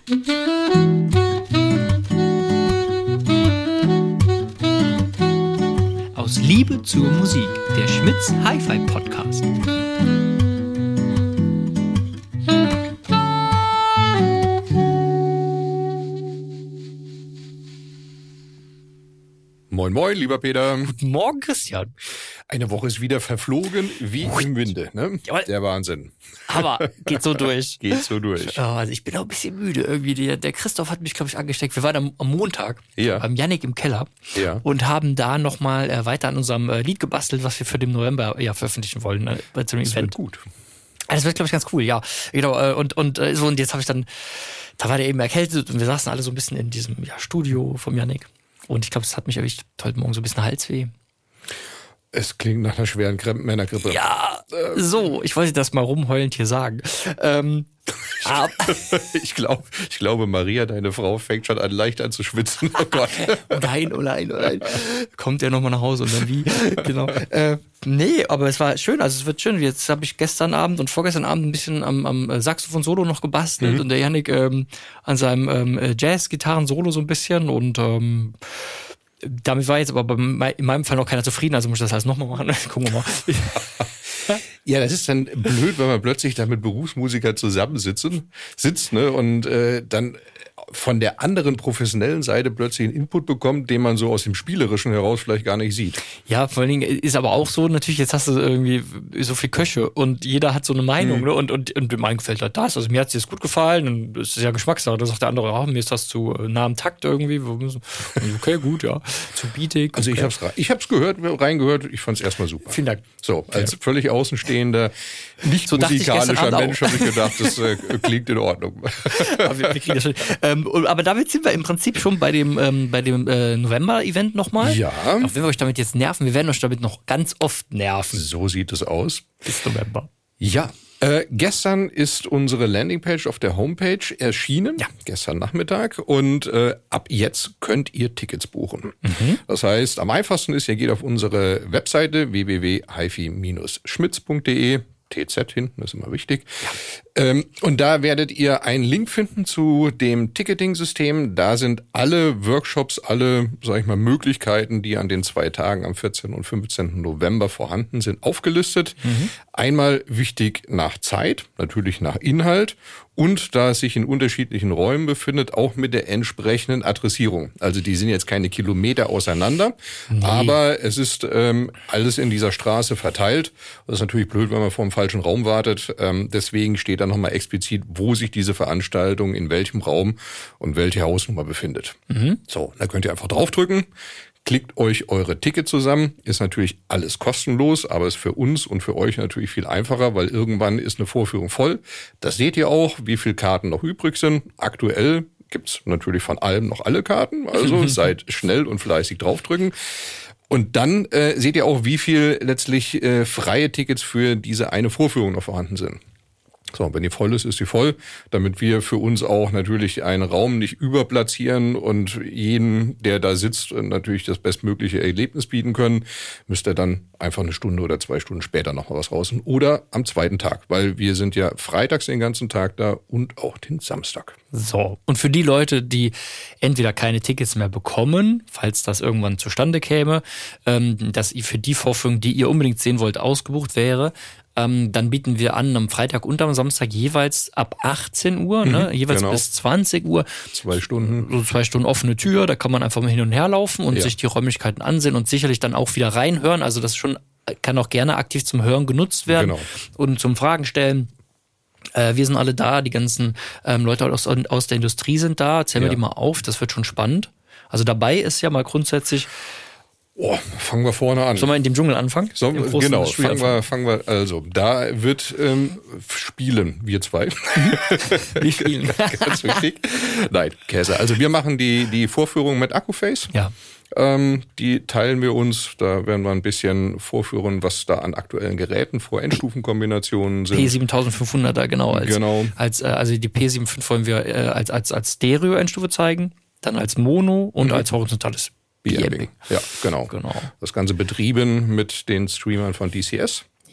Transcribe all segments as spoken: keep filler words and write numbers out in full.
Aus Liebe zur Musik, der Schmitz Hi-Fi Podcast. Moin moin, lieber Peter. Guten Morgen, Christian. Eine Woche ist wieder verflogen wie im Winde, ne? Ja, der Wahnsinn. Aber geht so durch. Geht so durch. Ja, also ich bin auch ein bisschen müde irgendwie. Der, der Christoph hat mich, glaube ich, angesteckt. Wir waren am, am Montag ja. beim Yannick im Keller ja. und haben da nochmal äh, weiter an unserem äh, Lied gebastelt, was wir für den November ja, veröffentlichen wollen. Äh, bei so einem das Event. Wird gut. Das wird, glaube ich, ganz cool, ja. Genau, äh, und, und äh, so, und jetzt habe ich dann, da war der eben erkältet und wir saßen alle so ein bisschen in diesem ja, Studio vom Yannick. Und ich glaube, es hat mich erwischt heute Morgen so ein bisschen Halsweh. Es klingt nach einer schweren Männergrippe. Ja, äh, so, ich wollte das mal rumheulend hier sagen. Ähm, aber ich, glaub, ich glaube, Maria, deine Frau, fängt schon an, leicht an zu schwitzen. Oh Gott. Nein, oh nein, oh nein. Kommt er nochmal nach Hause und dann wie? Genau. Äh, nee, aber es war schön, also es wird schön. Jetzt habe ich gestern Abend und vorgestern Abend ein bisschen am, am Saxophon-Solo noch gebastelt mhm. und der Yannick ähm, an seinem ähm, Jazz-Gitarren-Solo so ein bisschen und ähm, damit war jetzt aber bei, in meinem Fall noch keiner zufrieden, also muss ich das alles nochmal machen. Gucken wir mal. Ja, das ist dann blöd, wenn man plötzlich da mit Berufsmusikern zusammensitzen, sitzt, ne, und äh, dann von der anderen professionellen Seite plötzlich einen Input bekommt, den man so aus dem Spielerischen heraus vielleicht gar nicht sieht. Ja, vor allen Dingen ist aber auch so, natürlich, jetzt hast du irgendwie so viel Köche und jeder hat so eine Meinung, mhm. ne? Und, und, und mir gefällt halt das. Also mir hat es jetzt gut gefallen und es ist ja Geschmackssache. Da sagt der andere, ah, mir ist das zu nah am Takt irgendwie. Okay, gut, ja. Zu bietig. Also okay. ich hab's, ich hab's gehört, reingehört, ich fand's erstmal super. Vielen Dank. So, als ja. völlig außenstehender, nicht so musikalischer Mensch habe ich gedacht, das äh, klingt in Ordnung. Aber, wir, wir kriegen das schon. Ähm, aber damit sind wir im Prinzip schon bei dem, ähm, bei dem äh, November-Event nochmal. Ja. Auch wenn wir euch damit jetzt nerven, wir werden euch damit noch ganz oft nerven. So sieht es aus. Bis November. Ja. Äh, gestern ist unsere Landingpage auf der Homepage erschienen, ja. gestern Nachmittag, und äh, ab jetzt könnt ihr Tickets buchen. Mhm. Das heißt, am einfachsten ist, ihr geht auf unsere Webseite w w w punkt hifi Bindestrich schmitz punkt de, T Z hinten, das ist immer wichtig. Ja. Ähm, und da werdet ihr einen Link finden zu dem Ticketing-System. Da sind alle Workshops, alle, sag ich mal, Möglichkeiten, die an den zwei Tagen am vierzehnten und fünfzehnten November vorhanden sind, aufgelistet. Mhm. Einmal wichtig nach Zeit, natürlich nach Inhalt und da es sich in unterschiedlichen Räumen befindet, auch mit der entsprechenden Adressierung. Also die sind jetzt keine Kilometer auseinander, nee. aber es ist ähm, alles in dieser Straße verteilt. Das ist natürlich blöd, wenn man vor dem falschen Raum wartet. Ähm, deswegen steht da nochmal explizit, wo sich diese Veranstaltung in welchem Raum und welche Hausnummer befindet. Mhm. So, da könnt ihr einfach draufdrücken. Klickt euch eure Tickets zusammen, ist natürlich alles kostenlos, aber ist für uns und für euch natürlich viel einfacher, weil irgendwann ist eine Vorführung voll. Das seht ihr auch, wie viele Karten noch übrig sind. Aktuell gibt's natürlich von allem noch alle Karten, also seid schnell und fleißig draufdrücken. Und dann äh, seht ihr auch, wie viel letztlich äh, freie Tickets für diese eine Vorführung noch vorhanden sind. So, wenn die voll ist, ist sie voll, damit wir für uns auch natürlich einen Raum nicht überplatzieren und jeden, der da sitzt, natürlich das bestmögliche Erlebnis bieten können, müsst ihr dann einfach eine Stunde oder zwei Stunden später noch mal was rausholen oder am zweiten Tag, weil wir sind ja freitags den ganzen Tag da und auch den Samstag. So, und für die Leute, die entweder keine Tickets mehr bekommen, falls das irgendwann zustande käme, ähm, dass für die Vorführung, die ihr unbedingt sehen wollt, ausgebucht wäre, ähm, dann bieten wir an am Freitag und am Samstag jeweils ab achtzehn Uhr, mhm, ne, jeweils genau. bis zwanzig Uhr. Zwei Stunden. So zwei Stunden offene Tür, da kann man einfach mal hin und her laufen und ja. sich die Räumlichkeiten ansehen und sicherlich dann auch wieder reinhören. Also das schon kann auch gerne aktiv zum Hören genutzt werden genau. und zum Fragen stellen. Äh, wir sind alle da, die ganzen ähm, Leute aus, aus der Industrie sind da. Zählen wir ja. die mal auf, das wird schon spannend. Also dabei ist ja mal grundsätzlich... Oh, fangen wir vorne an. Sollen wir in dem Dschungel anfangen? So, genau, fangen wir, fangen wir, also, da wird ähm, spielen, wir zwei. Wir spielen. Ganz wichtig. Nein, Käse. Also wir machen die, die Vorführung mit Akkuface. Ja. Ähm, die teilen wir uns, da werden wir ein bisschen vorführen, was da an aktuellen Geräten vor Endstufenkombinationen sind. P siebentausendfünfhunderter, genau. Als, genau. Als, also die P siebenundfünfzig wollen wir äh, als, als, als Stereo-Endstufe zeigen, dann als Mono und mhm. als horizontales B-Amping. Ja, genau. genau. Das Ganze betrieben mit den Streamern von D C S.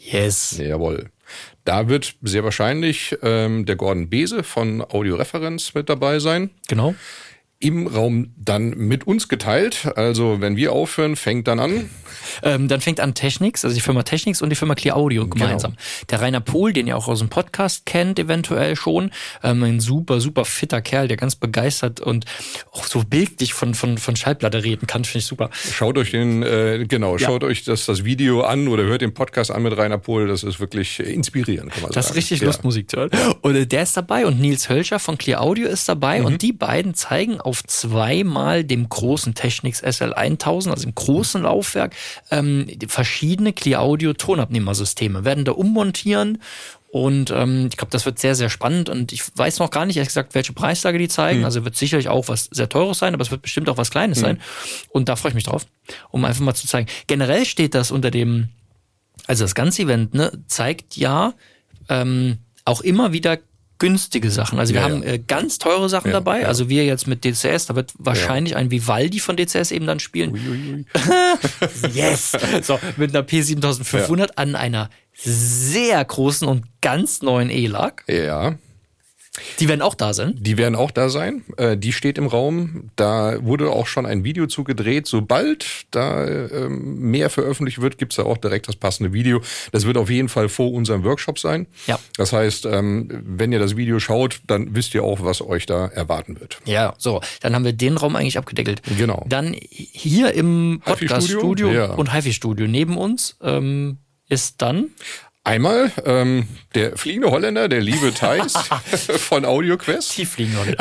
Yes. Jawohl. Da wird sehr wahrscheinlich ähm, der Gordon Bese von Audioreferenz mit dabei sein. Genau. Im Raum dann mit uns geteilt. Also wenn wir aufhören, fängt dann an. Ähm, dann fängt an Technics, also die Firma Technics und die Firma Clear Audio gemeinsam. Genau. Der Rainer Pohl, den ihr auch aus dem Podcast kennt, eventuell schon. Ähm, ein super, super fitter Kerl, der ganz begeistert und auch so bildlich von, von, von Schallplatte reden kann, finde ich super. Schaut euch den, äh, genau, ja. schaut euch das, das Video an oder hört den Podcast an mit Rainer Pohl. Das ist wirklich inspirierend, kann man das sagen. Das ist richtig ja. Lustmusik zu hören. Und äh, der ist dabei und Nils Hölscher von Clear Audio ist dabei mhm. und die beiden zeigen auf zweimal dem großen Technics S L tausend, also im großen Laufwerk, ähm, verschiedene Clear Audio Tonabnehmersysteme, werden da ummontieren und ähm, ich glaube, das wird sehr, sehr spannend und ich weiß noch gar nicht, ehrlich gesagt, welche Preislage die zeigen, mhm. also wird sicherlich auch was sehr Teures sein, aber es wird bestimmt auch was Kleines mhm. sein und da freue ich mich drauf, um einfach mal zu zeigen. Generell steht das unter dem, also das ganze Event, ne, zeigt ja ähm, auch immer wieder günstige Sachen. Also wir ja, haben äh, ganz teure Sachen ja, dabei. Ja. Also wir jetzt mit D C S, da wird wahrscheinlich ja. ein Vivaldi von D C S eben dann spielen. Ui, ui, ui. Yes! So, mit einer P siebentausendfünfhundert ja. an einer sehr großen und ganz neuen E L A C. Ja. Die werden auch da sein? Die werden auch da sein. Äh, die steht im Raum. Da wurde auch schon ein Video zu gedreht. Sobald da ähm, mehr veröffentlicht wird, gibt's da auch direkt das passende Video. Das wird auf jeden Fall vor unserem Workshop sein. Ja. Das heißt, ähm, wenn ihr das Video schaut, dann wisst ihr auch, was euch da erwarten wird. Ja, so. Dann haben wir den Raum eigentlich abgedeckelt. Genau. Dann hier im Podcast-Studio ja. und HiFi-Studio neben uns ähm, ist dann... Einmal ähm, der fliegende Holländer, der liebe Thijs von AudioQuest. Die fliegende Holländer.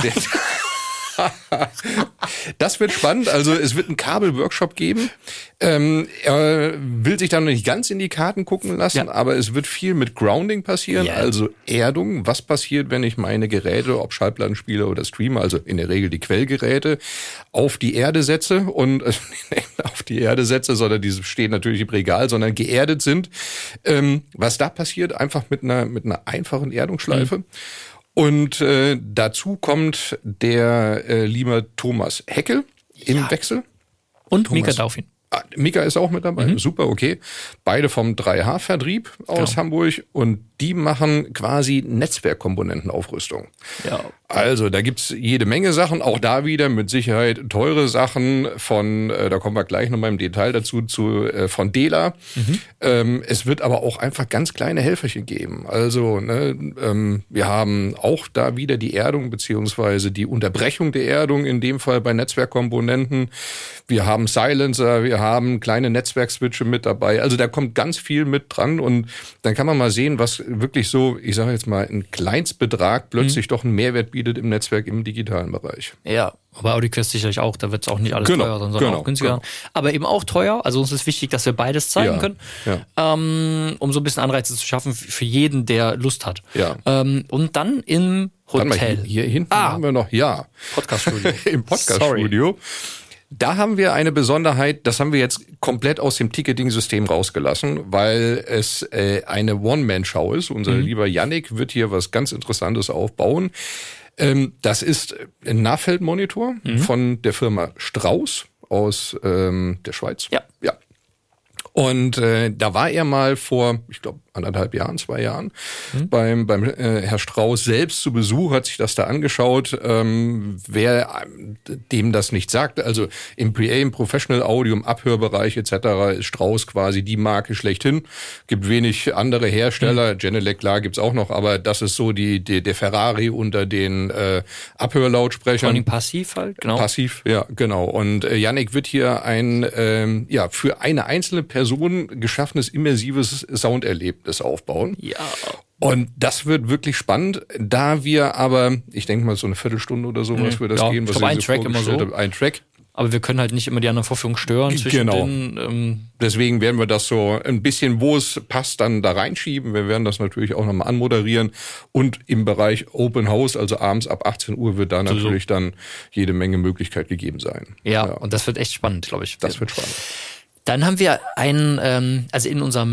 Das wird spannend. Also es wird einen Kabel-Workshop geben. Ähm, er will sich dann noch nicht ganz in die Karten gucken lassen, ja. aber es wird viel mit Grounding passieren, yeah. also Erdung. Was passiert, wenn ich meine Geräte, ob Schallplattenspieler oder Streamer, also in der Regel die Quellgeräte, auf die Erde setze und äh, auf die Erde setze, sondern die stehen natürlich im Regal, sondern geerdet sind. Ähm, was da passiert, einfach mit einer mit einer einfachen Erdungsschleife. Mhm. Und äh, dazu kommt der äh, liebe Thomas Heckel im ja. Wechsel. Und Thomas. Mika Daufin. Ah, Mika ist auch mit dabei, mhm. super, okay. Beide vom drei H Vertrieb aus genau. Hamburg und die machen quasi Netzwerkkomponentenaufrüstung. Ja. Also da gibt's jede Menge Sachen, auch da wieder mit Sicherheit teure Sachen von, äh, da kommen wir gleich noch mal im Detail dazu, zu äh, von Dela. Mhm. Ähm, es wird aber auch einfach ganz kleine Helferchen geben. Also ne, ähm, wir haben auch da wieder die Erdung beziehungsweise die Unterbrechung der Erdung, in dem Fall bei Netzwerkkomponenten. Wir haben Silencer, wir haben kleine Netzwerkswitche mit dabei. Also da kommt ganz viel mit dran und dann kann man mal sehen, was wirklich so, ich sage jetzt mal, ein Kleinstbetrag plötzlich mhm. doch einen Mehrwert bietet im Netzwerk im digitalen Bereich. Ja, aber AudioQuest sicherlich auch, da wird es auch nicht alles genau, teuer, sondern genau, auch günstiger. Genau. Aber eben auch teuer, also uns ist wichtig, dass wir beides zeigen ja, können, ja. Ähm, um so ein bisschen Anreize zu schaffen für jeden, der Lust hat. Ja. Ähm, und dann im Hotel. Hier, hier hinten ah, haben wir noch, ja. Podcaststudio. Im Podcaststudio. Da haben wir eine Besonderheit, das haben wir jetzt komplett aus dem Ticketing-System rausgelassen, weil es äh, eine One-Man-Show ist. Unser mhm. lieber Yannick wird hier was ganz Interessantes aufbauen. Ähm, das ist ein Nahfeldmonitor mhm. von der Firma Strauß aus ähm, der Schweiz. Ja. Ja. Und äh, da war er mal vor, ich glaube, anderthalb Jahren, zwei Jahren, mhm. beim beim äh, Herr Strauß selbst zu Besuch, hat sich das da angeschaut. Ähm, wer dem das nicht sagt, also im P A, im Professional Audio, im Abhörbereich et cetera ist Strauß quasi die Marke schlechthin. Gibt wenig andere Hersteller, mhm. Genelec, klar, gibt's auch noch, aber das ist so die, die der Ferrari unter den äh, Abhörlautsprechern. Vor allem passiv halt, genau. Passiv, ja, genau. Und äh, Yannick wird hier ein, ähm, ja, für eine einzelne Person geschaffenes immersives Sounderlebnis aufbauen. Ja. Und das wird wirklich spannend, da wir aber, ich denke mal so eine Viertelstunde oder so, was mhm. wir das ja, gehen. Was ich glaube, ein Track immer so. Ein Track. Aber wir können halt nicht immer die anderen Vorführungen stören. Zwischen genau. den, ähm Deswegen werden wir das so ein bisschen, wo es passt, dann da reinschieben. Wir werden das natürlich auch nochmal anmoderieren. Und im Bereich Open House, also abends ab achtzehn Uhr, wird da so natürlich so. dann jede Menge Möglichkeit gegeben sein. Ja, ja, und das wird echt spannend, glaube ich. Das wird spannend. Dann haben wir einen, ähm, also in unserem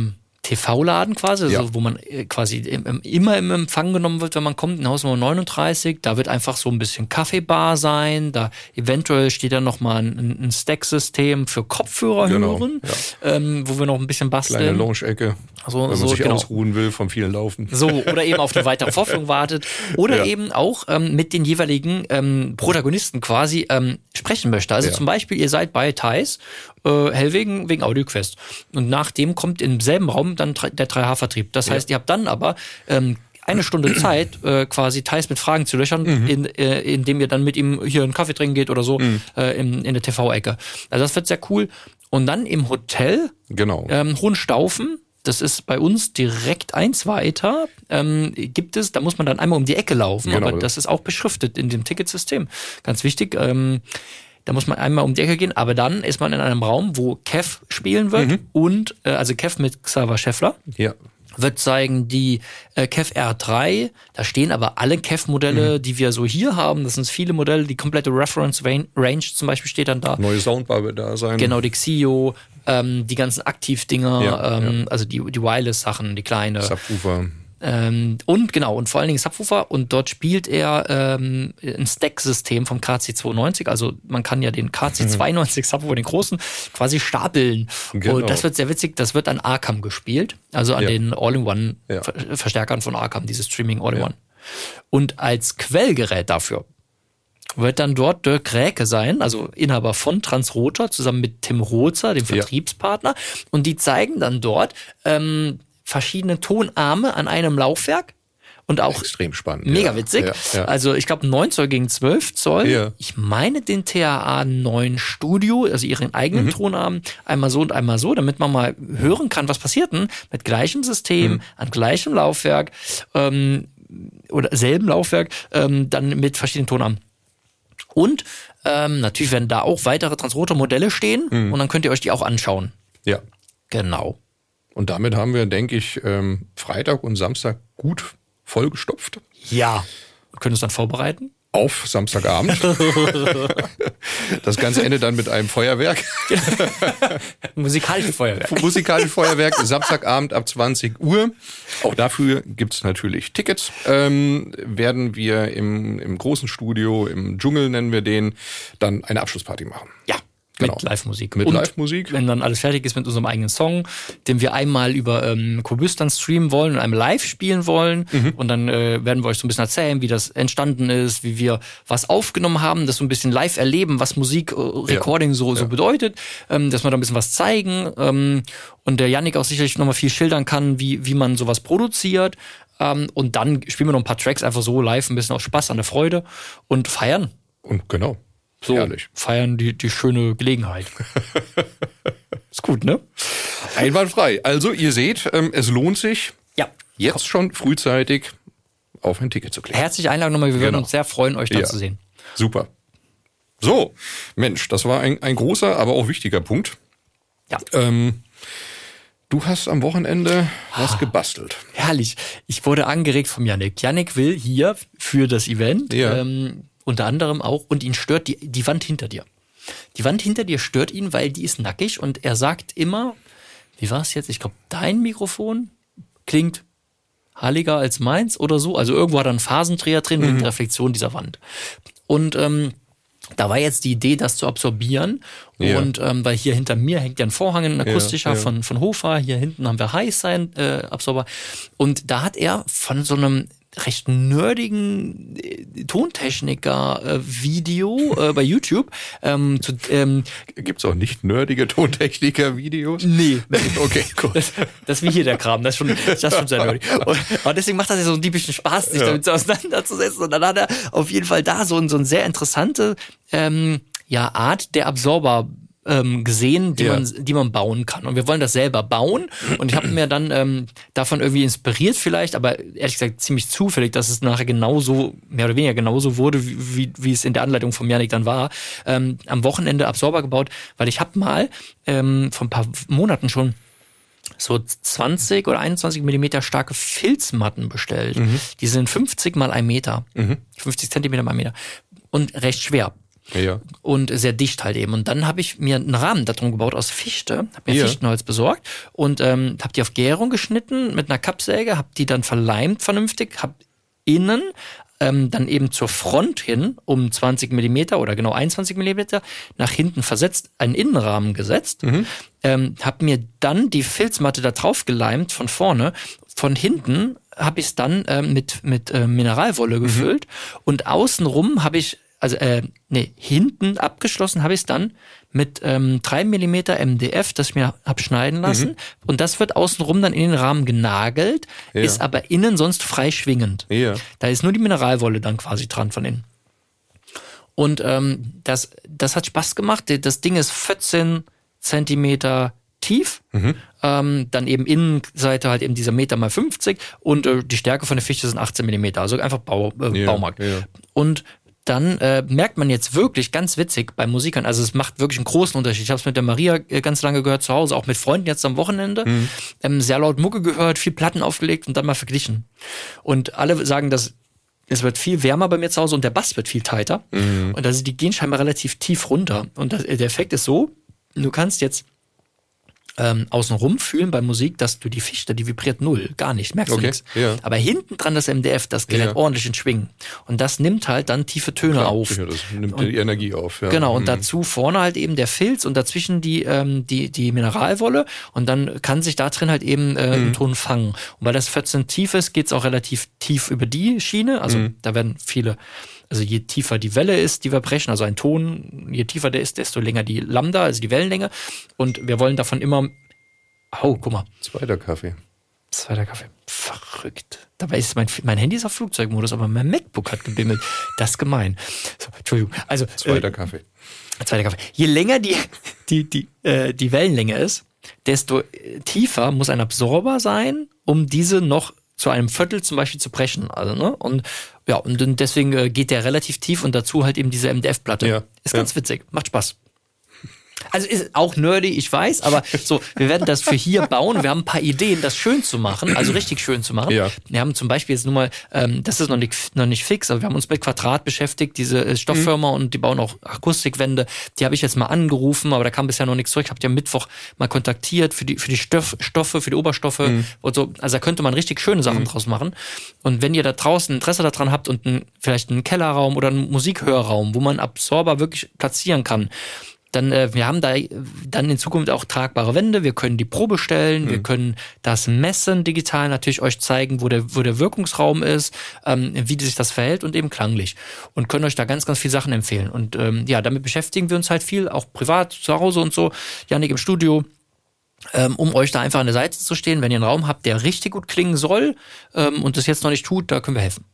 T V-Laden quasi, also Ja. wo man äh, quasi im, im, immer im Empfang genommen wird, wenn man kommt, in Hausnummer neununddreißig. Da wird einfach so ein bisschen Kaffeebar sein. Da eventuell steht dann nochmal ein, ein Stack-System für Kopfhörer Genau, hören, ja. ähm, wo wir noch ein bisschen basteln. Kleine Lounge-Ecke, Also, wenn man so, sich genau. ausruhen will vom vielen Laufen. So, oder eben auf eine weitere Vorführung wartet. Oder Ja. eben auch ähm, mit den jeweiligen ähm, Protagonisten quasi ähm, sprechen möchte. Also Ja. zum Beispiel, ihr seid bei Theis, äh, Hellwegen wegen AudioQuest. Und nachdem kommt im selben Raum dann dr- der drei H-Vertrieb. Das heißt, ihr habt dann aber ähm, eine Stunde Zeit, äh, quasi Theis mit Fragen zu löchern, Mhm. in, äh, indem ihr dann mit ihm hier einen Kaffee trinken geht oder so Mhm. äh, in, in der T V-Ecke. Also das wird sehr cool. Und dann im Hotel Genau. ähm, Hohenstaufen, das ist bei uns direkt eins weiter, ähm, gibt es, da muss man dann einmal um die Ecke laufen, Genau. aber das ist auch beschriftet in dem Ticketsystem. Ganz wichtig, ähm, da muss man einmal um die Ecke gehen, aber dann ist man in einem Raum, wo Kev spielen wird Mhm. und, äh, also Kev mit Xaver Scheffler. Ja. Wird zeigen die äh, Kev R drei, da stehen aber alle Kev-Modelle, Mhm. die wir so hier haben, das sind viele Modelle, die komplette Reference Range zum Beispiel steht dann da. Neue Soundbar wird da sein. Genau, die Xio, ähm, die ganzen Aktivdinger, Ja, ähm, ja. also die, die Wireless-Sachen, die kleine. Subwoofer. Ähm, und genau, und vor allen Dingen Subwoofer. Und dort spielt er ähm, ein Stack-System vom K C zweiundneunzig. Also man kann ja den K C zweiundneunzig Subwoofer, den großen, quasi stapeln. Genau. Und das wird sehr witzig. Das wird an Arkham gespielt. Also an Ja. den All-in-One-Verstärkern von Arkham, dieses Streaming All-in-One. Und als Quellgerät dafür wird dann dort Dirk Räke sein, also Inhaber von Transrotor, zusammen mit Tim Rozer, dem Vertriebspartner. Und die zeigen dann dort ähm, verschiedene Tonarme an einem Laufwerk. Und auch Extrem spannend. mega ja. witzig. Ja, ja. Also ich glaube neun Zoll gegen zwölf Zoll. Ja. Ich meine den T A A neun Studio, also ihren eigenen Mhm. Tonarmen, einmal so und einmal so, damit man mal hören kann, was passiert denn mit gleichem System, Mhm. an gleichem Laufwerk ähm, oder selben Laufwerk, ähm, dann mit verschiedenen Tonarmen. Und ähm, natürlich werden da auch weitere Transrotor-Modelle stehen Mhm. und dann könnt ihr euch die auch anschauen. ja. Genau. Und damit haben wir, denke ich, ähm, Freitag und Samstag gut vollgestopft. Ja. Wir können uns dann vorbereiten. Auf Samstagabend. Das Ganze endet dann mit einem Feuerwerk. Musikalisches Feuerwerk. Musikalisches Feuerwerk, Samstagabend ab zwanzig Uhr. Auch dafür gibt's natürlich Tickets. Ähm, werden wir im, im großen Studio, im Dschungel nennen wir den, dann eine Abschlussparty machen. Ja. Genau. Mit Live-Musik. Mit Und Live-Musik. wenn dann alles fertig ist mit unserem eigenen Song, den wir einmal über ähm, Kobüs dann streamen wollen und einmal live spielen wollen. Mhm. Und dann äh, werden wir euch so ein bisschen erzählen, wie das entstanden ist, wie wir was aufgenommen haben, das so ein bisschen live erleben, was Musik, äh, Recording Ja. so, so Ja. bedeutet, ähm, dass wir da ein bisschen was zeigen. Ähm, und der Yannick auch sicherlich nochmal viel schildern kann, wie, wie man sowas produziert. Ähm, und dann spielen wir noch ein paar Tracks einfach so live, ein bisschen aus Spaß, an der Freude und feiern. Und genau. So, Herrlich. feiern die, die schöne Gelegenheit. Ist gut, ne? Einwandfrei. Also ihr seht, ähm, es lohnt sich, Ja. jetzt schon frühzeitig auf ein Ticket zu klicken. Herzliche Einladung nochmal. Wir würden Genau. uns sehr freuen, euch da Ja. zu sehen. Super. So, Mensch, das war ein, ein großer, aber auch wichtiger Punkt. Ja. Ähm, du hast am Wochenende was gebastelt. Herrlich. Ich wurde angeregt vom Yannick. Yannick will hier für das Event Ja. ähm, unter anderem auch, und ihn stört die, die Wand hinter dir. Die Wand hinter dir stört ihn, weil die ist nackig und er sagt immer, wie war es jetzt? Ich glaube, dein Mikrofon klingt halliger als meins oder so. Also irgendwo hat er einen Phasendreher drin Mhm. mit Reflexion dieser Wand. Und ähm, da war jetzt die Idee, das zu absorbieren. Ja. Und ähm, weil hier hinter mir hängt ja ein Vorhang, ein akustischer Ja, ja. von von Hofer. Hier hinten haben wir Highsign-Absorber. Und da hat er von so einem recht nerdigen äh, Tontechniker-Video äh, bei YouTube ähm, zu, ähm, Gibt's auch nicht nerdige Tontechniker-Videos? Nee. Okay, gut. Das, das ist wie hier der Kram, das ist schon, das ist schon sehr nerdig. Und, und deswegen macht das ja so einen typischen Spaß, sich Ja. damit so auseinanderzusetzen. Und dann hat er auf jeden Fall da so, ein, so eine sehr interessante ähm, ja, Art der Absorber ähm, gesehen, die, Ja. man, die man bauen kann. Und wir wollen das selber bauen. Und ich habe mir dann ähm, davon irgendwie inspiriert vielleicht, aber ehrlich gesagt ziemlich zufällig, dass es nachher genauso, mehr oder weniger genauso wurde, wie, wie, wie es in der Anleitung von Yannick dann war. Ähm, am Wochenende Absorber gebaut, weil ich habe mal ähm, vor ein paar Monaten schon so zwanzig oder einundzwanzig Millimeter starke Filzmatten bestellt. Mhm. Die sind fünfzig mal ein Meter. Mhm. fünfzig Zentimeter mal ein Meter. Und recht schwer. Ja. Und sehr dicht halt eben. Und dann habe ich mir einen Rahmen darum gebaut aus Fichte, habe mir Ja. Fichtenholz besorgt und ähm, habe die auf Gärung geschnitten mit einer Kappsäge, habe die dann verleimt vernünftig, habe innen ähm, dann eben zur Front hin um zwanzig Millimeter oder genau einundzwanzig Millimeter nach hinten versetzt, einen Innenrahmen gesetzt, Mhm. ähm, habe mir dann die Filzmatte da drauf geleimt von vorne, von hinten habe ich es dann ähm, mit, mit äh, Mineralwolle gefüllt mhm. und außenrum habe ich Also, äh, nee, hinten abgeschlossen habe ich es dann mit ähm, drei Millimeter M D F, das ich mir hab schneiden lassen. Mhm. Und das wird außenrum dann in den Rahmen genagelt, ja. ist aber innen sonst frei schwingend. Ja. Da ist nur die Mineralwolle dann quasi dran von innen. Und ähm, das, das hat Spaß gemacht. Das Ding ist vierzehn Zentimeter tief. Mhm. Ähm, dann eben Innenseite halt eben dieser Meter mal fünfzig. Und äh, die Stärke von der Fichte sind achtzehn Millimeter. Also einfach Bau, äh, ja. Baumarkt. Ja. Und dann äh, merkt man jetzt wirklich ganz witzig bei Musikern, also es macht wirklich einen großen Unterschied. Ich habe es mit der Maria äh, ganz lange gehört zu Hause, auch mit Freunden jetzt am Wochenende. Mhm. Ähm, sehr laut Mucke gehört, viel Platten aufgelegt und dann mal verglichen. Und alle sagen, dass es wird viel wärmer bei mir zu Hause und der Bass wird viel tighter. Mhm. Und also die gehen scheinbar relativ tief runter. Und das, der Effekt ist so, du kannst jetzt Ähm, außenrum fühlen bei Musik, dass du die Fichte, die vibriert null, gar nicht, merkst okay, du nichts. Ja. Aber hinten dran das M D F, das gerät ja. ordentlich in Schwingen. Und das nimmt halt dann tiefe Töne Klar, auf. Sicher, das nimmt und, die Energie auf. Ja. Genau, und mhm. dazu vorne halt eben der Filz und dazwischen die, ähm, die, die Mineralwolle und dann kann sich da drin halt eben äh, mhm. ein Ton fangen. Und weil das vierzehn tief ist, geht's auch relativ tief über die Schiene. Also mhm. da werden viele... Also je tiefer die Welle ist, die wir brechen, also ein Ton, je tiefer der ist, desto länger die Lambda, also die Wellenlänge. Und wir wollen davon immer... Oh, guck mal. Zweiter Kaffee. Zweiter Kaffee. Verrückt. Dabei ist mein, mein Handy ist auf Flugzeugmodus, aber mein MacBook hat gebimmelt. Das ist gemein. So, Entschuldigung. Also, zweiter äh, Kaffee. Zweiter Kaffee. Je länger die, die, die, äh, die Wellenlänge ist, desto tiefer muss ein Absorber sein, um diese noch zu einem Viertel zum Beispiel zu brechen. Also, ne? Und ja, und deswegen äh, geht der relativ tief und dazu halt eben diese M D F-Platte. Ja. Ist ganz ja. witzig. Macht Spaß. Also ist auch nerdy, ich weiß, aber so, wir werden das für hier bauen. Wir haben ein paar Ideen, das schön zu machen, also richtig schön zu machen. Ja. Wir haben zum Beispiel jetzt nur mal, ähm, das ist noch nicht, noch nicht fix, aber wir haben uns mit Quadrat beschäftigt, diese äh, Stofffirma mhm. und die bauen auch Akustikwände. Die habe ich jetzt mal angerufen, aber da kam bisher noch nichts zurück. Ich habe die am Mittwoch mal kontaktiert für die für die Stoff, Stoffe, für die Oberstoffe mhm. und so. Also da könnte man richtig schöne Sachen mhm. draus machen. Und wenn ihr da draußen Interesse daran habt und ein, vielleicht einen Kellerraum oder einen Musikhörraum, wo man Absorber wirklich platzieren kann, dann äh, wir haben da dann in Zukunft auch tragbare Wände, wir können die Probe stellen, mhm. wir können das messen digital, natürlich euch zeigen, wo der wo der Wirkungsraum ist, ähm, wie sich das verhält und eben klanglich und können euch da ganz, ganz viele Sachen empfehlen. Und ähm, ja, damit beschäftigen wir uns halt viel, auch privat, zu Hause und so, Jannik im Studio, ähm, um euch da einfach an der Seite zu stehen, wenn ihr einen Raum habt, der richtig gut klingen soll ähm, und das jetzt noch nicht tut, da können wir helfen.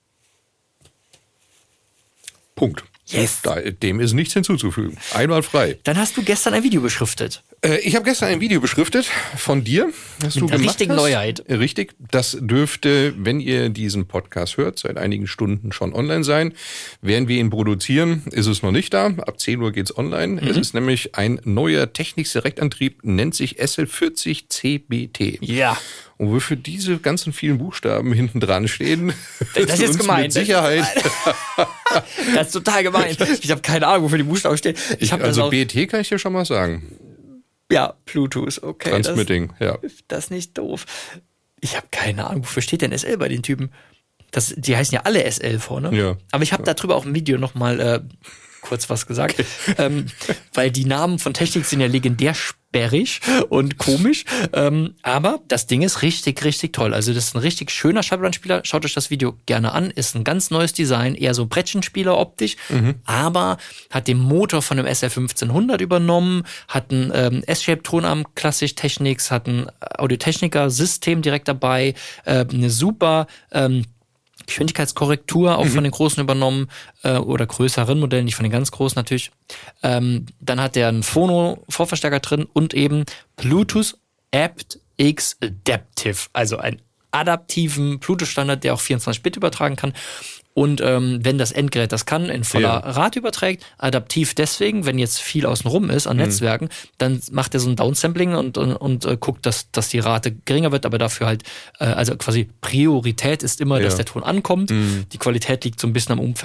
Punkt. Yes. Da, dem ist nichts hinzuzufügen. Einwandfrei. Dann hast du gestern ein Video beschriftet. Äh, ich habe gestern ein Video beschriftet von dir. Das du Mit einer richtigen Neuheit. Richtig. Das dürfte, wenn ihr diesen Podcast hört, seit einigen Stunden schon online sein. Während wir ihn produzieren, ist es noch nicht da. Ab zehn Uhr geht's online. Mhm. Es ist nämlich ein neuer Technics-Direktantrieb, nennt sich S L vierzig C B T. Ja. Und wofür diese ganzen vielen Buchstaben hinten dran stehen, das ist jetzt gemein. Mit Sicherheit. Das ist total gemein. Ich habe keine Ahnung, wofür die Buchstaben stehen. Ich hab also das auch, B T kann ich dir schon mal sagen. Ja, Bluetooth, okay. Transmitting, das, ja. Das ist nicht doof. Ich habe keine Ahnung, wofür steht denn S L bei den Typen? Das, die heißen ja alle S L vorne. Ja. Aber ich habe darüber auch im Video nochmal äh, kurz was gesagt. Okay. Ähm, weil die Namen von Technik sind ja legendär sperrig und komisch. Ähm, aber das Ding ist richtig, richtig toll. Also das ist ein richtig schöner Schallplattenspieler. Schaut euch das Video gerne an. Ist ein ganz neues Design, eher so Brettchenspieler optisch, mhm. aber hat den Motor von dem S L fünfzehnhundert übernommen, hat ein ähm, S-Shape-Tonarm, klassisch Technics, hat ein Audio-Technica-System direkt dabei, äh, eine super ähm, Geschwindigkeitskorrektur auch mhm. von den großen übernommen äh, oder größeren Modellen, nicht von den ganz großen natürlich. Ähm, dann hat der einen Phono-Vorverstärker drin und eben Bluetooth aptX Adaptive, also einen adaptiven Bluetooth-Standard, der auch vierundzwanzig Bit übertragen kann. Und ähm, wenn das Endgerät das kann, in voller ja. Rate überträgt, adaptiv deswegen, wenn jetzt viel außenrum ist an mhm. Netzwerken, dann macht er so ein Downsampling und, und, und äh, guckt, dass, dass die Rate geringer wird, aber dafür halt, äh, also quasi Priorität ist immer, ja. dass der Ton ankommt. Mhm. Die Qualität liegt so ein bisschen am Umfeld.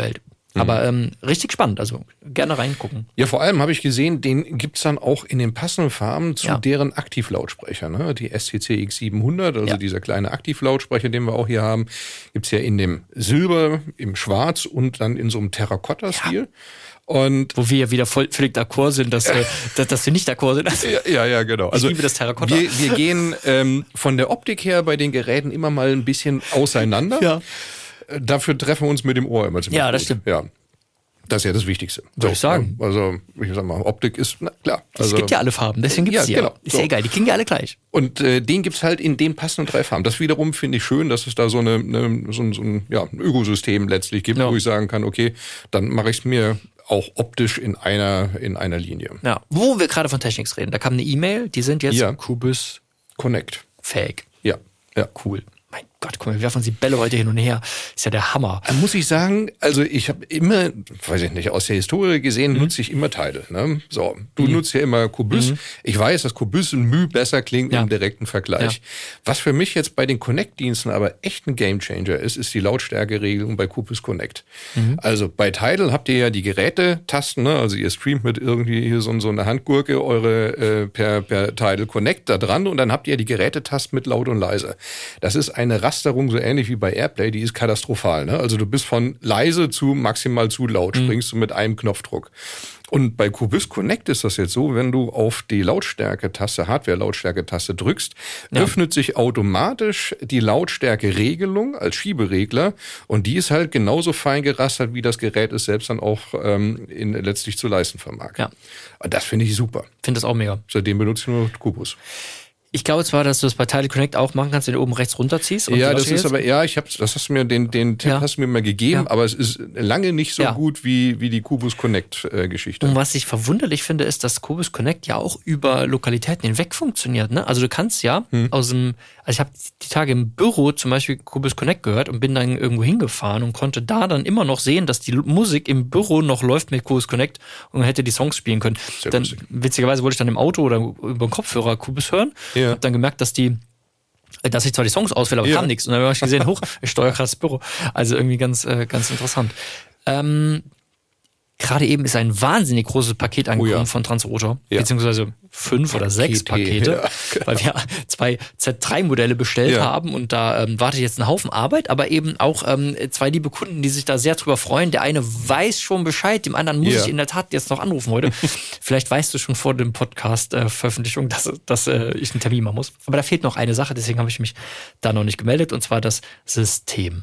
Aber ähm, richtig spannend, also gerne reingucken. Ja, vor allem habe ich gesehen, den gibt's dann auch in den passenden Farben zu Ja. deren Aktivlautsprecher. Ne? Die S T C X siebenhundert, also Ja. dieser kleine Aktivlautsprecher, den wir auch hier haben, gibt's ja in dem Silber, im Schwarz und dann in so einem Terrakotta-Stil. Und Wo wir ja wieder voll, völlig d'accord sind, dass, äh, dass, dass wir nicht d'accord sind. Also, ja, ja, ja, genau. ich liebe das Terrakotta. Wir, wir gehen ähm, von der Optik her bei den Geräten immer mal ein bisschen auseinander. Ja. Äh, Dafür treffen wir uns mit dem Ohr immer ziemlich Ja, das gut. stimmt. Ja. Das ist ja das Wichtigste. Würde ich sagen. Ja, also, ich sag mal, Optik ist, na klar. Also, es gibt ja alle Farben, deswegen gibt's Ja, die genau. ja. Ist So. ja egal, die klingen ja alle gleich. Und äh, den gibt's halt in den passenden drei Farben. Das wiederum finde ich schön, dass es da so, eine, eine, so, ein, so ein, ja, ein Ökosystem letztlich gibt, Ja. wo ich sagen kann, okay, dann mache ich es mir auch optisch in einer, in einer Linie. Ja. Wo wir gerade von Technics reden, da kam eine E-Mail, die sind jetzt Ja. Kubus Connect. fähig. Ja, ja. Cool. Mein Gott, guck mal, wir werfen uns die Bälle heute hin und her. Ist ja der Hammer. Da muss ich sagen, also ich habe immer, weiß ich nicht, aus der Historie gesehen, Mhm. nutze ich immer Tidal. Ne? So, du nutzt ja immer Qobuz. Ich weiß, dass Qobuz ein Mühe besser klingt Mhm. Ja. im direkten Vergleich. Ja. Was für mich jetzt bei den Connect-Diensten aber echt ein Gamechanger ist, ist die Lautstärkeregelung bei Qobuz Connect. Mhm. Also bei Tidal habt ihr ja die Gerätetasten, ne? Also ihr streamt mit irgendwie hier so, so einer Handgurke eure äh, per, per Tidal Connect da dran und dann habt ihr die Gerätetasten mit laut und leise. Das ist eine Rasterung, so ähnlich wie bei Airplay, die ist katastrophal. Ne? Also du bist von leise zu maximal zu laut, Mhm. springst du mit einem Knopfdruck. Und bei Qobuz Connect ist das jetzt so, wenn du auf die Lautstärke-Taste, Hardware-Lautstärke-Taste drückst, Ja. öffnet sich automatisch die Lautstärke-Regelung als Schieberegler und die ist halt genauso fein gerastert, wie das Gerät es selbst dann auch ähm, in, letztlich zu leisten vermag. Ja. Und das finde ich super. Finde das auch mega. Seitdem benutze ich nur Qobuz. Ich glaube zwar, dass du das bei Tidal Connect auch machen kannst, wenn du oben rechts runterziehst. und Ja, die das ist auswählst. aber, ja, ich habe, das hast du mir, den, den Tipp Ja. hast du mir mal gegeben, Ja. aber es ist lange nicht so Ja. gut wie, wie die Qobuz Connect äh, Geschichte. Und was ich verwunderlich finde, ist, dass Qobuz Connect ja auch über Lokalitäten hinweg funktioniert. Ne? Also du kannst ja Hm. aus dem, also ich habe die Tage im Büro zum Beispiel Qobuz Connect gehört und bin dann irgendwo hingefahren und konnte da dann immer noch sehen, dass die Musik im Büro noch läuft mit Qobuz Connect und hätte die Songs spielen können. Sehr Dann, lustig. witzigerweise wollte ich dann im Auto oder über den Kopfhörer Qobuz hören. Ja. Hab dann gemerkt, dass die dass ich zwar die Songs auswähle, aber Ja. kam nichts. Und dann habe ich gesehen, hoch, ich steuere gerade das Büro. Also irgendwie ganz, äh, ganz interessant. Ähm, Gerade eben ist ein wahnsinnig großes Paket angekommen Oh ja. von Transrotor, Ja. beziehungsweise fünf oder sechs Pakete, ja, genau. weil wir zwei Z drei Modelle bestellt Ja. haben und da ähm, wartet jetzt ein Haufen Arbeit, aber eben auch ähm, zwei liebe Kunden, die sich da sehr drüber freuen. Der eine weiß schon Bescheid, dem anderen muss Ja. ich in der Tat jetzt noch anrufen heute. Vielleicht weißt du schon vor dem Podcast-Veröffentlichung, dass, dass äh, ich einen Termin machen muss. Aber da fehlt noch eine Sache, deswegen habe ich mich da noch nicht gemeldet, und zwar das System.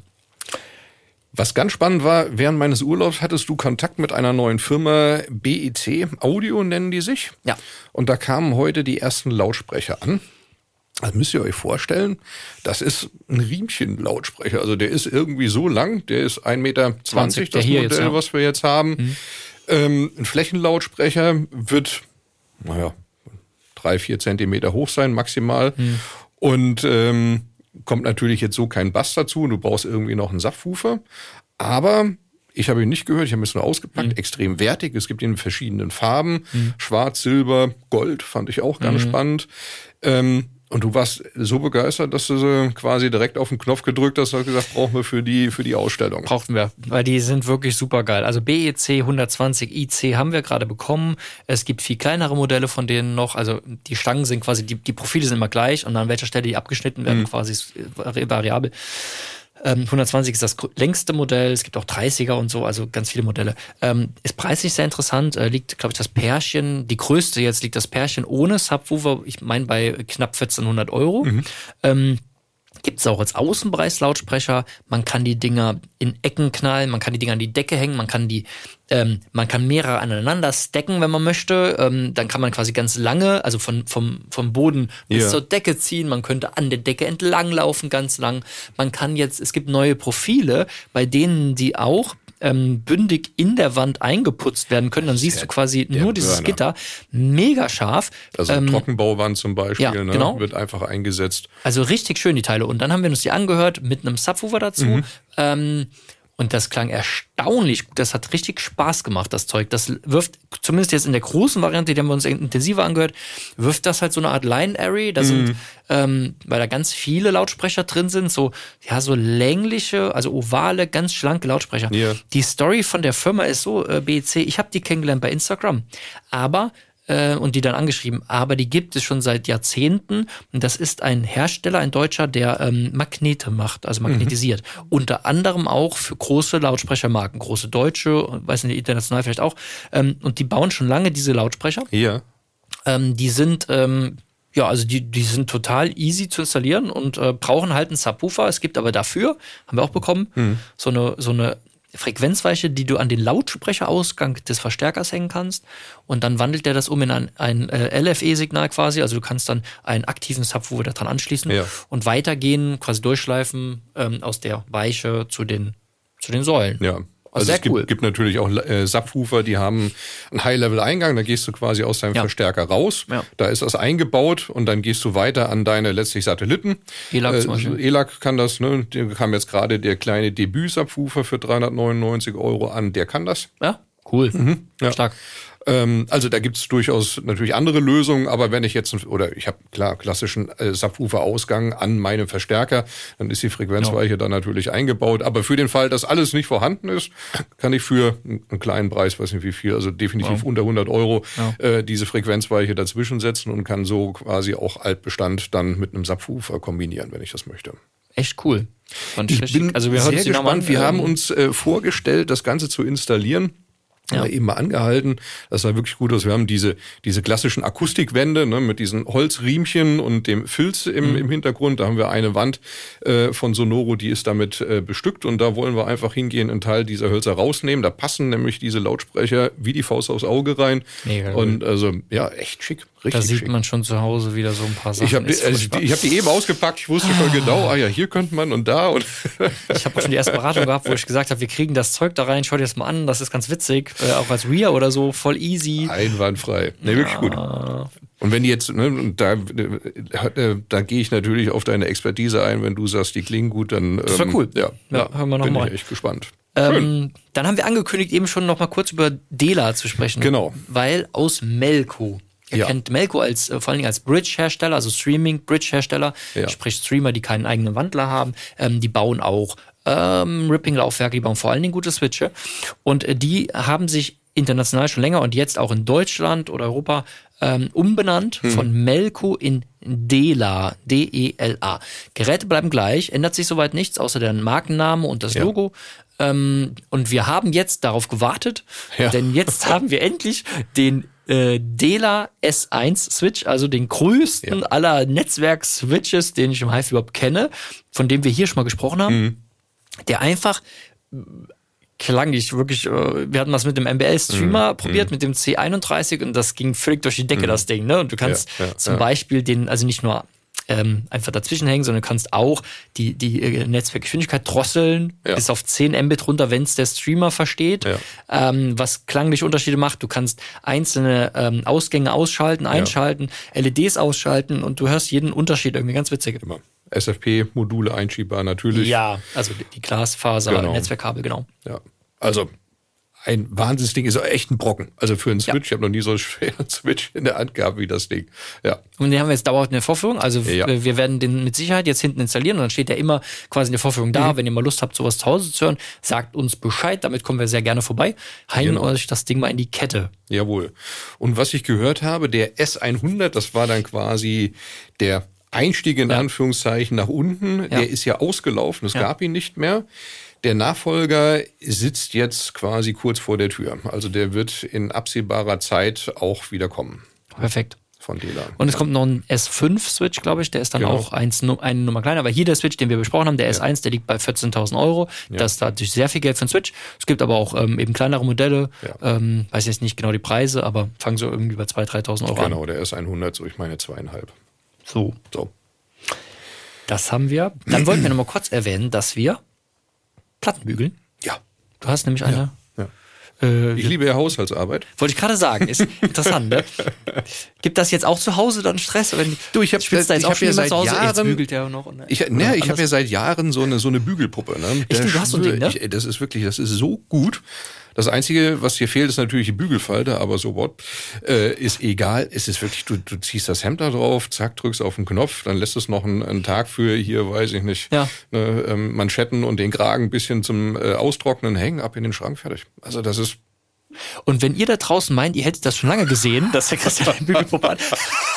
Was ganz spannend war, während meines Urlaubs hattest du Kontakt mit einer neuen Firma, B E C Audio nennen die sich. Ja. Und da kamen heute die ersten Lautsprecher an. Das müsst ihr euch vorstellen, das ist ein Riemchen-Lautsprecher. Also der ist irgendwie so lang, der ist ein Meter zwanzig, der das hier Modell, jetzt, ja. was wir jetzt haben. Mhm. Ähm, ein Flächenlautsprecher wird, naja, drei, vier Zentimeter hoch sein maximal. Mhm. Und ähm, kommt natürlich jetzt so kein Bass dazu. Du brauchst irgendwie noch einen Subwoofer. Aber ich habe ihn nicht gehört, ich habe ihn nur ausgepackt. Mhm. Extrem wertig. Es gibt ihn in verschiedenen Farben. Mhm. Schwarz, Silber, Gold fand ich auch ganz mhm. spannend. Ähm, und du warst so begeistert, dass du sie quasi direkt auf den Knopf gedrückt hast und hast gesagt, brauchen wir für die, für die Ausstellung. Brauchten wir, weil die sind wirklich super geil. Also B E C hundertzwanzig I C haben wir gerade bekommen. Es gibt viel kleinere Modelle von denen noch. Also die Stangen sind quasi, die, die Profile sind immer gleich und an welcher Stelle die abgeschnitten werden, mhm. quasi ist variabel. Ähm, hundertzwanzig ist das längste Modell, es gibt auch dreißiger und so, also ganz viele Modelle. Ähm, ist preislich sehr interessant, äh, liegt, glaube ich, das Pärchen, die größte jetzt liegt das Pärchen ohne Subwoofer, ich meine bei knapp vierzehnhundert Euro. Mhm. Ähm, Gibt es auch als Außenbereichslautsprecher. Man kann die Dinger in Ecken knallen, man kann die Dinger an die Decke hängen, man kann die, ähm, man kann mehrere aneinander stacken, wenn man möchte. Ähm, dann kann man quasi ganz lange, also von, vom, vom Boden bis ja. zur Decke ziehen. Man könnte an der Decke entlang laufen, ganz lang. Man kann jetzt, es gibt neue Profile, bei denen die auch ähm, bündig in der Wand eingeputzt werden können. Dann siehst du quasi nur dieses Burner. Gitter. Mega scharf. Also ähm, Trockenbauwand zum Beispiel, ja, ne, genau. wird einfach eingesetzt. Also richtig schön die Teile. Und dann haben wir uns die angehört mit einem Subwoofer dazu. Mhm. Ähm, Und das klang erstaunlich gut. Das hat richtig Spaß gemacht, das Zeug. Das wirft, zumindest jetzt in der großen Variante, die haben wir uns intensiver angehört, wirft das halt so eine Art Line-Array. Da sind, mhm. ähm, weil da ganz viele Lautsprecher drin sind, so, ja, so längliche, also ovale, ganz schlanke Lautsprecher. Ja. Die Story von der Firma ist so, äh, B E C, ich habe die kennengelernt bei Instagram. Aber und die dann angeschrieben, aber die gibt es schon seit Jahrzehnten und das ist ein Hersteller, ein Deutscher, der ähm, Magnete macht, also magnetisiert. Mhm. Unter anderem auch für große Lautsprechermarken, große deutsche, weiß nicht, international vielleicht auch. Ähm, und die bauen schon lange diese Lautsprecher. Ja. Ähm, die sind, ähm, ja, also die, die sind total easy zu installieren und äh, brauchen halt einen Subwoofer. Es gibt aber dafür, haben wir auch bekommen, mhm. so eine, so eine Frequenzweiche, die du an den Lautsprecherausgang des Verstärkers hängen kannst und dann wandelt der das um in ein, ein äh, L F E-Signal quasi, also du kannst dann einen aktiven Subwoofer da dran anschließen ja. und weitergehen, quasi durchschleifen ähm, aus der Weiche zu den, zu den Säulen. Ja. Also Sehr es gibt, cool. gibt natürlich auch äh, Subwoofer, die haben einen High-Level-Eingang, da gehst du quasi aus deinem ja. Verstärker raus, ja. da ist das eingebaut und dann gehst du weiter an deine letztlich Satelliten. E L A C zum Beispiel. Äh, E L A C kann das, ne? Da kam jetzt gerade der kleine Debüt-Subwoofer für dreihundertneunundneunzig Euro an, der kann das. Ja, cool. Mhm. Ja. Stark. Ähm, also da gibt's durchaus natürlich andere Lösungen, aber wenn ich jetzt, oder ich habe klar klassischen äh, Subwoofer-Ausgang an meinem Verstärker, dann ist die Frequenzweiche ja. dann natürlich eingebaut. Aber für den Fall, dass alles nicht vorhanden ist, kann ich für einen kleinen Preis, weiß nicht wie viel, also definitiv ja. unter hundert Euro, ja. äh, diese Frequenzweiche dazwischen setzen und kann so quasi auch Altbestand dann mit einem Subwoofer kombinieren, wenn ich das möchte. Echt cool. Und ich bin also wir sehr gespannt. Wir haben uns äh, vorgestellt, das Ganze zu installieren. Ja. Haben wir eben mal angehalten. Das sah wirklich gut aus. Wir haben diese diese klassischen Akustikwände, ne, mit diesen Holzriemchen und dem Filz im, mhm. im Hintergrund. Da haben wir eine Wand äh, von Sonoro, die ist damit äh, bestückt. Und da wollen wir einfach hingehen, einen Teil dieser Hölzer rausnehmen. Da passen nämlich diese Lautsprecher wie die Faust aufs Auge rein. Mega und cool. Also ja, echt schick. Richtig da sieht schick. Man schon zu Hause wieder so ein paar Sachen. Ich habe die, also die, ich hab die eben ausgepackt. Ich wusste schon genau, ah ja, hier könnte man und da. Und ich habe auch schon die erste Beratung gehabt, wo ich gesagt habe, wir kriegen das Zeug da rein. Schau dir das mal an, das ist ganz witzig. Äh, auch als R I A oder so, voll easy. Einwandfrei. Ne, ja. Wirklich gut. Und wenn die jetzt, ne, da, da, da gehe ich natürlich auf deine Expertise ein, wenn du sagst, die klingen gut, dann das war cool. Ja, ja, ja hören wir noch bin mal. ich echt gespannt. Ähm, dann haben wir angekündigt, eben schon noch mal kurz über D E L A zu sprechen. Genau. Weil aus Melco. Ihr ja. kennt Melco als, vor allen Dingen als Bridge-Hersteller, also Streaming-Bridge-Hersteller, ja. sprich Streamer, die keinen eigenen Wandler haben. Ähm, die bauen auch ähm, Ripping-Laufwerke, die bauen vor allen Dingen gute Switche. Und äh, die haben sich international schon länger und jetzt auch in Deutschland oder Europa ähm, umbenannt hm. von Melco in D E L A, D E L A. Geräte bleiben gleich, ändert sich soweit nichts, außer der Markenname und das ja. Logo. Ähm, und wir haben jetzt darauf gewartet, ja. denn jetzt haben wir endlich den äh, D E L A S eins Switch, also den größten ja. aller Netzwerk-Switches, den ich im Hive überhaupt kenne, von dem wir hier schon mal gesprochen haben, mhm. der einfach klanglich wirklich, äh, wir hatten das mit dem M B L-Streamer mhm. probiert, mit dem C einunddreißig und das ging völlig durch die Decke, mhm. das Ding, ne? Und du kannst ja, ja, zum ja. Beispiel den, also nicht nur ähm, einfach dazwischen hängen, sondern du kannst auch die, die äh, Netzwerkgeschwindigkeit drosseln, ja. bis auf zehn Mbit runter, wenn es der Streamer versteht, ja. ähm, was klanglich Unterschiede macht. Du kannst einzelne ähm, Ausgänge ausschalten, einschalten, ja. L E Ds ausschalten und du hörst jeden Unterschied irgendwie, ganz witzig. Immer. S F P-Module einschiebbar natürlich. Ja, also die Glasfaser, genau. Netzwerkkabel, genau. Ja, also ein Wahnsinnsding, ist auch echt ein Brocken. Also für einen Switch, ja. ich habe noch nie so einen schweren Switch in der Hand gehabt wie das Ding. Ja. Und den haben wir jetzt dauerhaft in der Vorführung. Also ja. wir werden den mit Sicherheit jetzt hinten installieren und dann steht der immer quasi in der Vorführung da. Mhm. Wenn ihr mal Lust habt, sowas zu Hause zu hören, sagt uns Bescheid. Damit kommen wir sehr gerne vorbei. Hängen genau. euch das Ding mal in die Kette. Jawohl. Und was ich gehört habe, der S hundert, das war dann quasi der Einstieg in ja. Anführungszeichen nach unten, ja. der ist ja ausgelaufen, es ja. gab ihn nicht mehr. Der Nachfolger sitzt jetzt quasi kurz vor der Tür. Also der wird in absehbarer Zeit auch wieder kommen. Perfekt. Von D E L A. Und es kommt noch ein S fünf Switch, glaube ich, der ist dann genau. auch eins, eine Nummer kleiner. Aber hier der Switch, den wir besprochen haben, der ja. S eins, der liegt bei vierzehntausend Euro. Ja. Das ist natürlich sehr viel Geld für einen Switch. Es gibt aber auch ähm, eben kleinere Modelle. Ja. Ähm, weiß jetzt nicht genau die Preise, aber fangen so irgendwie bei zweitausend, dreitausend Euro genau, an. Genau, der S hundert, so ich meine zweieinhalb. So. So. Das haben wir. Dann wollten wir noch mal kurz erwähnen, dass wir Platten bügeln. Ja. Du hast nämlich eine. Ja. Äh, Ich liebe ja Haushaltsarbeit. Wollte ich gerade sagen, ist interessant, ne? Gibt das jetzt auch zu Hause dann Stress? Wenn, du, ich habe da jetzt ich auch hab schon ja jemand seit zu Hause, Jahren, jetzt bügelt der noch. Und, ich, ne, ich habe ja seit Jahren so eine so eine Bügelpuppe. Ne? Echt, du hast so ein Ding, ne? Ich, das ist wirklich, das ist so gut. Das Einzige, was hier fehlt, ist natürlich die Bügelfalte, aber so what, äh, ist egal. Es ist wirklich, du, du ziehst das Hemd da drauf, zack, drückst auf den Knopf, dann lässt es noch einen, einen Tag für hier, weiß ich nicht, ja. ne, ähm, Manschetten und den Kragen ein bisschen zum äh, Austrocknen hängen, ab in den Schrank, fertig. Also das ist... Und wenn ihr da draußen meint, ihr hättet das schon lange gesehen, dass der Christian eine Bügelpuppe hat...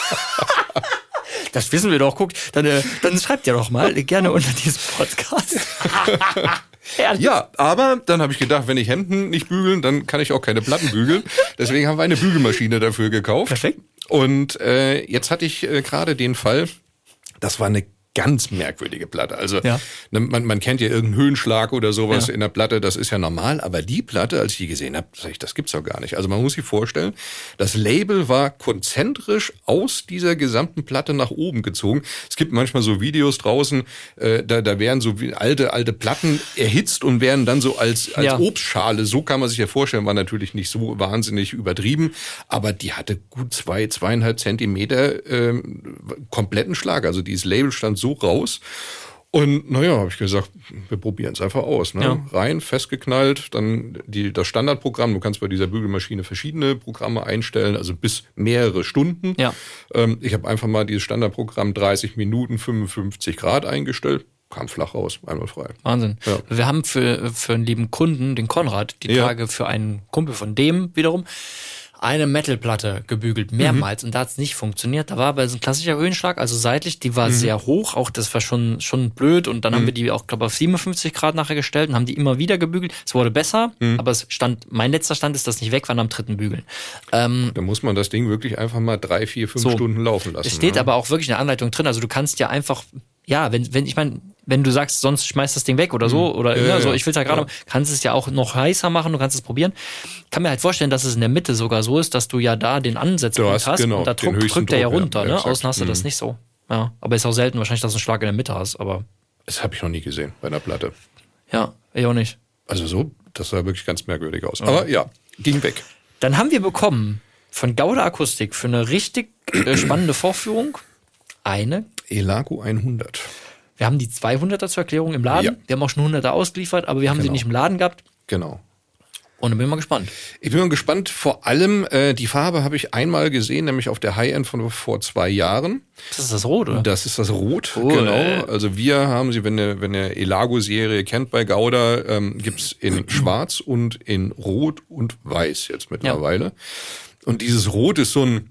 Das wissen wir doch, guckt, dann, äh, dann schreibt ihr doch mal gerne unter diesem Podcast. Ja, aber dann habe ich gedacht, wenn ich Hemden nicht bügeln, dann kann ich auch keine Platten bügeln. Deswegen haben wir eine Bügelmaschine dafür gekauft. Perfekt. Und äh, jetzt hatte ich äh, gerade den Fall, das war eine ganz merkwürdige Platte. Also ja. ne, man, man kennt ja irgendeinen Höhenschlag oder sowas ja. in der Platte, das ist ja normal. Aber die Platte, als ich die gesehen habe, sag ich, das gibt's doch gar nicht. Also man muss sich vorstellen, das Label war konzentrisch aus dieser gesamten Platte nach oben gezogen. Es gibt manchmal so Videos draußen, äh, da, da werden so wie alte alte Platten erhitzt und werden dann so als, als ja. Obstschale, so kann man sich ja vorstellen, war natürlich nicht so wahnsinnig übertrieben, aber die hatte gut zwei, zweieinhalb Zentimeter äh, kompletten Schlag. Also dieses Label stand so raus. Und naja, habe ich gesagt, wir probieren es einfach aus. Ne? Ja. Rein, festgeknallt, dann die, das Standardprogramm. Du kannst bei dieser Bügelmaschine verschiedene Programme einstellen, also bis mehrere Stunden. Ja. Ähm, ich habe einfach mal dieses Standardprogramm dreißig Minuten, fünfundfünfzig Grad eingestellt. Kam flach raus, einwandfrei. Wahnsinn. Ja. Wir haben für, für einen lieben Kunden, den Konrad, die ja. Tage für einen Kumpel von dem wiederum, eine Metalplatte gebügelt, mehrmals, mhm. und da hat es nicht funktioniert. Da war aber so ein klassischer Höhenschlag, also seitlich, die war mhm. sehr hoch, auch das war schon schon blöd, und dann mhm. haben wir die auch, glaube ich, auf siebenundfünfzig Grad nachher gestellt und haben die immer wieder gebügelt. Es wurde besser, mhm. aber es stand, mein letzter Stand ist, dass nicht weg waren am dritten Bügeln. Ähm, da muss man das Ding wirklich einfach mal drei, vier, fünf so. Stunden laufen lassen. Es steht ne? aber auch wirklich eine Anleitung drin, also du kannst ja einfach, ja, wenn, wenn ich meine, wenn du sagst, sonst schmeißt das Ding weg oder so, oder ja, ja, so, ja, ich will es ja gerade, ja. kannst es ja auch noch heißer machen, du kannst es probieren. Ich kann mir halt vorstellen, dass es in der Mitte sogar so ist, dass du ja da den Ansatzpunkt hast, hast genau, und da druck, drückt der ja runter, ja, ne? Außen hast du mhm. das nicht so. Ja, aber ist auch selten wahrscheinlich, dass du einen Schlag in der Mitte hast, aber. Das habe ich noch nie gesehen bei einer Platte. Ja, ich auch nicht. Also so, das sah wirklich ganz merkwürdig aus. Ja. Aber ja, ging weg. Dann haben wir bekommen von Gauda Akustik für eine richtig äh, spannende Vorführung eine Elago hundert. Wir haben die zweihunderter zur Erklärung im Laden. Ja. Wir haben auch schon hunderter ausgeliefert, aber wir haben genau. sie nicht im Laden gehabt. Genau. Und dann bin ich mal gespannt. Ich bin mal gespannt. Vor allem, äh, die Farbe habe ich einmal gesehen, nämlich auf der High-End von vor zwei Jahren. Das ist das Rot, oder? Das ist das Rot, cool. Genau. Also wir haben sie, wenn ihr, wenn ihr Elago-Serie kennt bei Gauda, ähm, gibt's in Schwarz und in Rot und Weiß jetzt mittlerweile. Ja. Und dieses Rot ist so ein,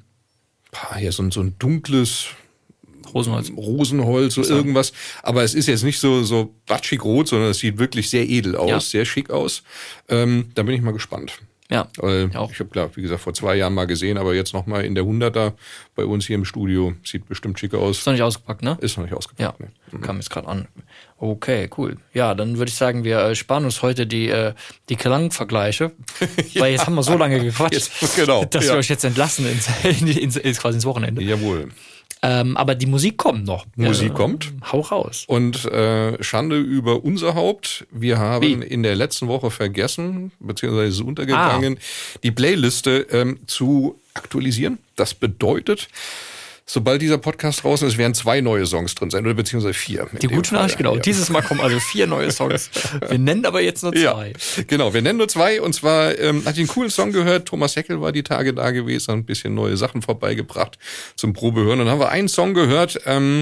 ja, so ein, so ein dunkles Rosenholz. Rosenholz, so irgendwas. Aber es ist jetzt nicht so, so batschig rot, sondern es sieht wirklich sehr edel aus, ja. sehr schick aus. Ähm, da bin ich mal gespannt. Ja. Weil ja, ich habe, klar, wie gesagt, vor zwei Jahren mal gesehen, aber jetzt nochmal in der hunderter bei uns hier im Studio. Sieht bestimmt schick aus. Ist noch nicht ausgepackt, ne? Ist noch nicht ausgepackt, ja. ne. Mhm. Kam jetzt gerade an. Okay, cool. Ja, dann würde ich sagen, wir äh, sparen uns heute die, äh, die Klangvergleiche. ja. Weil jetzt haben wir so lange gequatscht, jetzt, genau. dass ja. wir euch jetzt entlassen ins, ins, ins, quasi ins Wochenende. Jawohl. Ähm, aber die Musik kommt noch. Musik äh, kommt. Hau raus. Und äh, Schande über unser Haupt. Wir haben Wie? in der letzten Woche vergessen, beziehungsweise ist untergegangen, ah. die Playliste ähm, zu aktualisieren. Das bedeutet, sobald dieser Podcast draußen ist, werden zwei neue Songs drin sein, oder beziehungsweise vier. Die gute Nachricht, genau. Ja. Dieses Mal kommen also vier neue Songs. Wir nennen aber jetzt nur zwei. Ja, genau, wir nennen nur zwei. Und zwar ähm, hatte ich einen coolen Song gehört. Thomas Heckel war die Tage da gewesen, hat ein bisschen neue Sachen vorbeigebracht zum Probehören. Und dann haben wir einen Song gehört, ähm,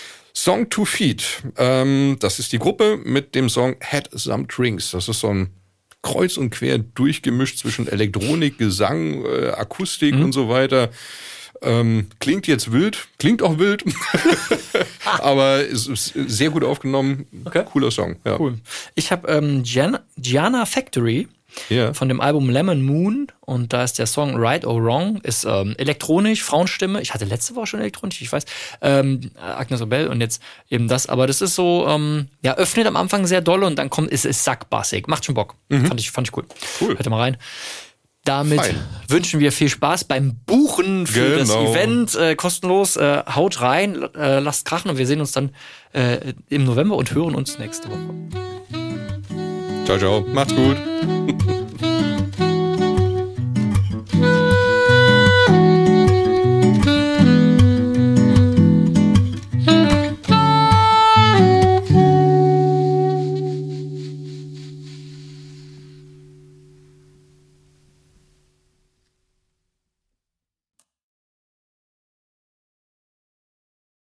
Song to Feed. Ähm, das ist die Gruppe mit dem Song Had Some Drinks. Das ist so ein kreuz und quer durchgemischt zwischen Elektronik, Gesang, äh, Akustik mhm. und so weiter. Ähm, klingt jetzt wild, klingt auch wild, aber es ist sehr gut aufgenommen. Okay. Cooler Song. Ja. Cool. Ich habe ähm, Gianna, Gianna Factory ja. von dem Album Lemon Moon, und da ist der Song Right or Wrong, ist ähm, elektronisch, Frauenstimme. Ich hatte letzte Woche schon elektronisch, ich weiß. Ähm, Agnes Obel und jetzt eben das, aber das ist so, ähm, ja, öffnet am Anfang sehr doll und dann kommt, ist es sackbassig. Macht schon Bock. Mhm. Fand ich, fand ich cool. Cool. Hört mal rein. Damit Fein. wünschen wir viel Spaß beim Buchen für genau. das Event. Äh, kostenlos. Äh, haut rein, äh, lasst krachen, und wir sehen uns dann äh, im November und hören uns nächste Woche. Ciao, ciao. Macht's gut.